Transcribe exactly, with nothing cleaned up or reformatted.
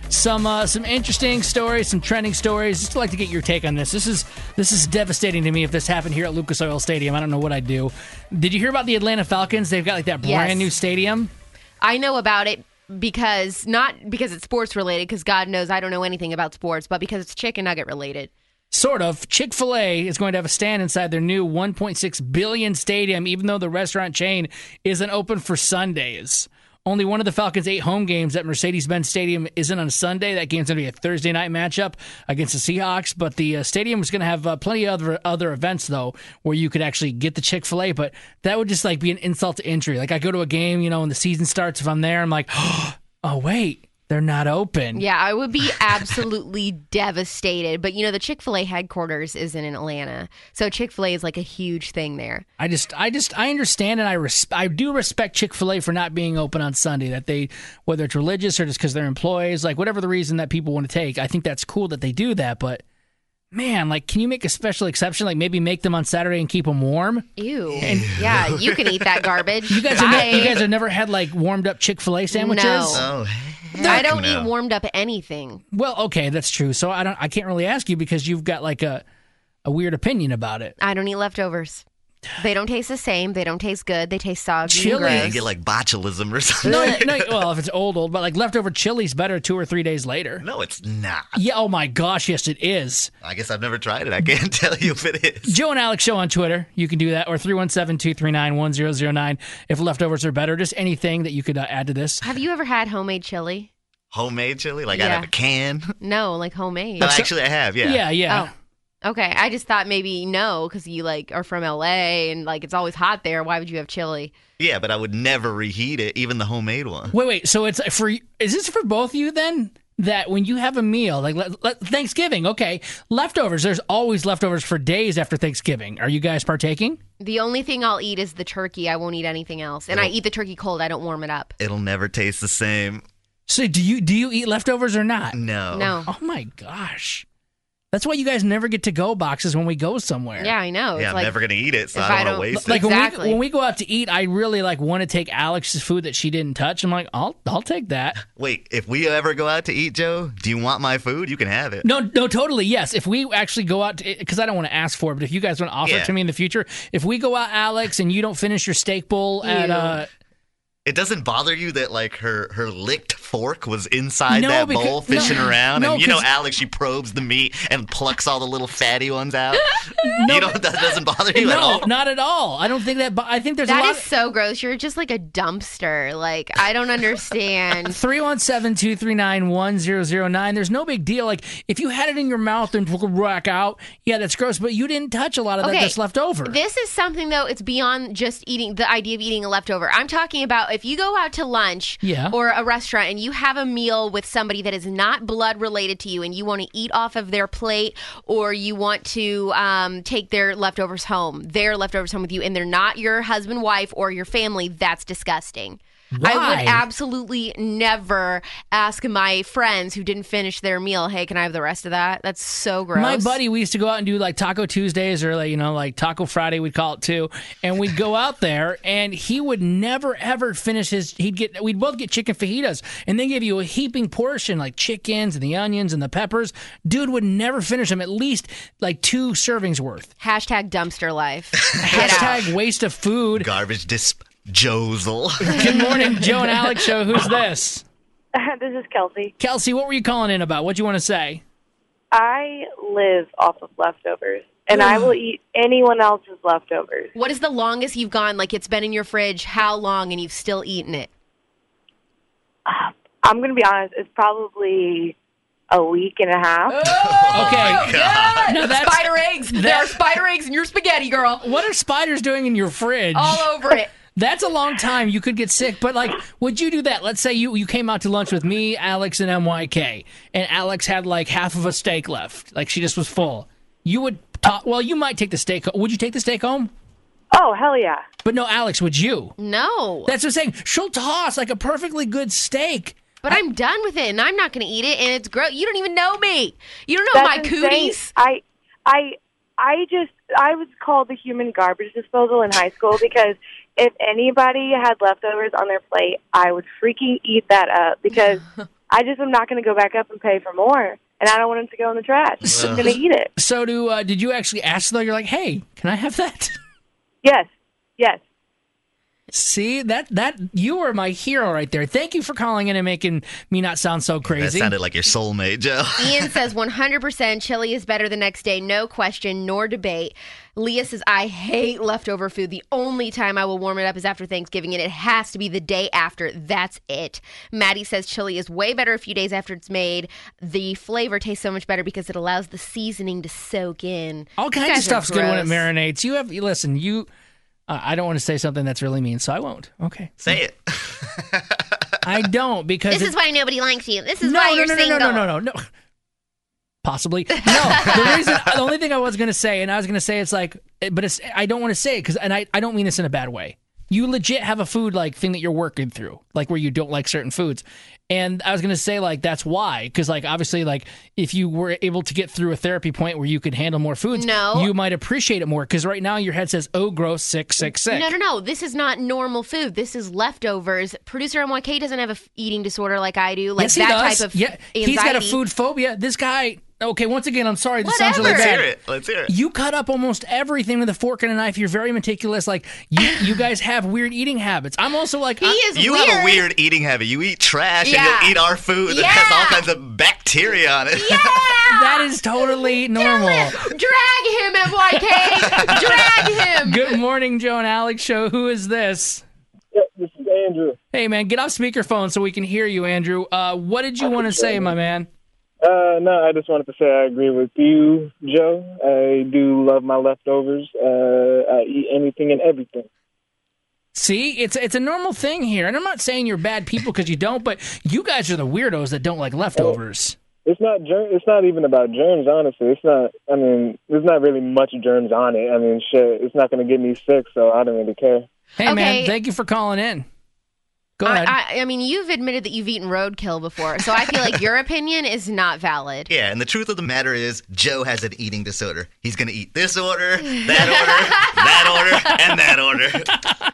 some uh, some interesting stories, some trending stories. Just like to get your take on this. This is this is devastating to me. If this happened here at Lucas Oil Stadium, I don't know what I'd do. Did you hear about the Atlanta Falcons? They've got like that brand Yes. new stadium. I know about it because, not because it's sports related, because God knows I don't know anything about sports, but because it's chicken nugget related. Sort of. Chick-fil-A is going to have a stand inside their new one point six billion dollars stadium, even though the restaurant chain isn't open for Sundays. Only one of the Falcons' eight home games at Mercedes-Benz Stadium isn't on Sunday. That game's going to be a Thursday night matchup against the Seahawks. But the uh, stadium is going to have uh, plenty of other, other events, though, where you could actually get the Chick-fil-A. But that would just like be an insult to injury. Like, I go to a game, you know, when the season starts, if I'm there, I'm like, oh, wait. They're not open. Yeah, I would be absolutely devastated. But, you know, the Chick-fil-A headquarters is in Atlanta. So Chick-fil-A is like a huge thing there. I just, I just, I understand and I res- I do respect Chick-fil-A for not being open on Sunday. That they, whether it's religious or just because they're employees, like whatever the reason that people want to take, I think that's cool that they do that. But man, like, can you make a special exception? Like maybe make them on Saturday and keep them warm? Ew. And, yeah, you can eat that garbage. You guys, have ne- you guys have never had like warmed up Chick-fil-A sandwiches? No. Oh, I don't no. eat warmed up anything. Well, okay, that's true. So I don't, I can't really ask you because you've got like a, a weird opinion about it. I don't eat leftovers. They don't taste the same. They don't taste good. They taste soggy Chili. and gross. You get like botulism or something. No, no. Well, if it's old, old, but like leftover chili's better two or three days later. No, it's not. Yeah. Oh my gosh. Yes, it is. I guess I've never tried it. I can't tell you if it is. Joe and Alex Show on Twitter. You can do that, or three one seven, two three nine, one zero zero nine if leftovers are better. Just anything that you could uh, add to this. Have you ever had homemade chili? Homemade chili? Like Yeah. out of a can? No, like homemade. No, actually, I have, yeah. Yeah, yeah. Oh. Okay, I just thought maybe no, because you like are from L A and like it's always hot there. Why would you have chili? Yeah, but I would never reheat it, even the homemade one. Wait, wait. So it's for, is this for both of you then? That when you have a meal, like let, let, Thanksgiving, okay, leftovers, there's always leftovers for days after Thanksgiving. Are you guys partaking? The only thing I'll eat is the turkey. I won't eat anything else. And I eat the turkey cold. I don't warm it up. It'll never taste the same. So do you do you eat leftovers or not? No. No. Oh my gosh. That's why you guys never get to go boxes when we go somewhere. Yeah, I know. Yeah, It's I'm like, never going to eat it, so if I I don't want to don't- waste Like it. when, Exactly. we, when we go out to eat, I really like want to take Alex's food that she didn't touch. I'm like, I'll I'll take that. Wait, if we ever go out to eat, Joe, do you want my food? You can have it. No, no, totally, yes. If we actually go out, because I don't want to ask for it, but if you guys want to offer Yeah. it to me in the future, if we go out, Alex, and you don't finish your steak bowl at, Ew. uh, It doesn't bother you that like her her licked fork was inside No, that because- bowl fishing no, around, no, and you know 'cause- Alex, she probes the meat and plucks all the little fatty ones out. No, you know that doesn't bother you at no, all. not at all. I don't think that. But I think there's a that lot. is so gross. You're just like a dumpster. Like, I don't understand. three one seven, two three nine, one zero zero nine. There's no big deal. Like, if you had it in your mouth and took a rack out, yeah, that's gross, but you didn't touch a lot of that Okay, that's left over. This is something, though, it's beyond just eating, the idea of eating a leftover. I'm talking about if you go out to lunch Yeah. or a restaurant and you have a meal with somebody that is not blood related to you and you want to eat off of their plate or you want to um, take their leftovers home, their leftovers home with you, and they're not your husband, wife, or your family, that's disgusting. I Why? would absolutely never ask my friends who didn't finish their meal, hey, can I have the rest of that? That's so gross. My buddy, we used to go out and do like Taco Tuesdays or like, you know, like Taco Friday, we'd call it too. And we'd go out there and he would never ever finish his, he'd get, we'd both get chicken fajitas and they give you a heaping portion like chickens and the onions and the peppers. Dude would never finish them, at least like two servings worth. Hashtag dumpster life. Get out. Hashtag waste of food. Garbage disposal. Good morning, Joe and Alex Show. Who's this? This is Kelsey. Kelsey, what were you calling in about? What do you want to say? I live off of leftovers, and I will eat anyone else's leftovers. What is the longest you've gone? Like it's been in your fridge, how long, and you've still eaten it? Uh, I'm going to be honest, it's probably a week and a half. Okay. God. No, that's- Spider eggs. There are spider eggs in your spaghetti, girl. What are spiders doing in your fridge? All over it. That's a long time. You could get sick, but like, would you do that? Let's say you, you came out to lunch with me, Alex, and M Y K, and Alex had like half of a steak left. Like she just was full. You would, ta- well, you might take the steak. Would you take the steak home? Oh, hell yeah. But no, Alex, would you? No. That's what I'm saying. She'll toss like a perfectly good steak. But I'm done with it, and I'm not going to eat it, and it's gross. You don't even know me. You don't know That's my insane. cooties. I, I, I just, I was called the human garbage disposal in high school because if anybody had leftovers on their plate, I would freaking eat that up because I just am not going to go back up and pay for more, and I don't want it to go in the trash. I'm going to eat it. So, do uh, did you actually ask though? You're like, hey, can I have that? Yes, yes. See, that that you are my hero right there. Thank you for calling in and making me not sound so That crazy. sounded like your soulmate, Joe. Ian says one hundred percent chili is better the next day, no question nor debate. Leah says, I hate leftover food. The only time I will warm it up is after Thanksgiving, and it has to be the day after. That's it. Maddie says chili is way better a few days after it's made. The flavor tastes so much better because it allows the seasoning to soak in. All You kinds guys of stuff's are good when it gross. marinates. You have you listen. You, uh, I don't want to say something that's really mean, so I won't. Okay, Say it. I don't because This it- is why nobody likes you. This is no, why no, you're no, no, single. no, no, no, no, no. Possibly. No, the reason, the only thing I was going to say, and I was going to say it's like, but it's, I don't want to say it because, and I, I don't mean this in a bad way. You legit have a food like thing that you're working through, like where you don't like certain foods. And I was going to say like, that's why. Because like, obviously like if you were able to get through a therapy point where you could handle more foods, No. you might appreciate it more. Because right now your head says, oh, gross, sick, sick, sick. No, no, no. This is not normal food. This is leftovers. Producer M Y K doesn't have a f- eating disorder like I do. Like Yes, he that does. type of yeah, anxiety. he's got a food phobia. This guy, okay, once again, I'm sorry. This sounds Whatever. really Let's bad. hear it. Let's hear it. You cut up almost everything with a fork and a knife. You're very meticulous. Like you, you guys have weird eating habits. I'm also like He I- is You weird. have a weird eating habit. You eat trash Yeah. and you'll eat our food that Yeah. has all kinds of bacteria on it. Yeah. that is totally normal. Drag him, M Y K. Drag him. Good morning, Joe and Alex show. Who is this? Yep, this is Andrew. Hey, man, get off speakerphone so we can hear you, Andrew. Uh, what did you want to say, my man? Uh, no, I just wanted to say I agree with you, Joe. I do love my leftovers. Uh, I eat anything and everything. See, it's it's a normal thing here, and I'm not saying you're bad people because you don't, but you guys are the weirdos that don't like leftovers. It's not germ. It's not even about germs, honestly. It's not. I mean, there's not really much germs on it. I mean, shit, it's not going to get me sick, so I don't really care. Hey, Okay. man, thank you for calling in. Go ahead. I, I, I mean, you've admitted that you've eaten roadkill before, so I feel like your opinion is not valid. Yeah, and the truth of the matter is, Joe has an eating disorder. He's going to eat this order, that order, that order, and that order.